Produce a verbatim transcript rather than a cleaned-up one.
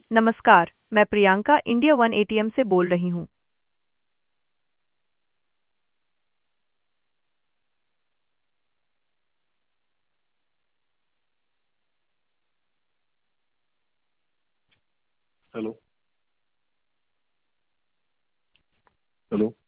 नमस्कार, मैं Priyanka India one ATM से बोल रही हूँ। हेलो। हेलो।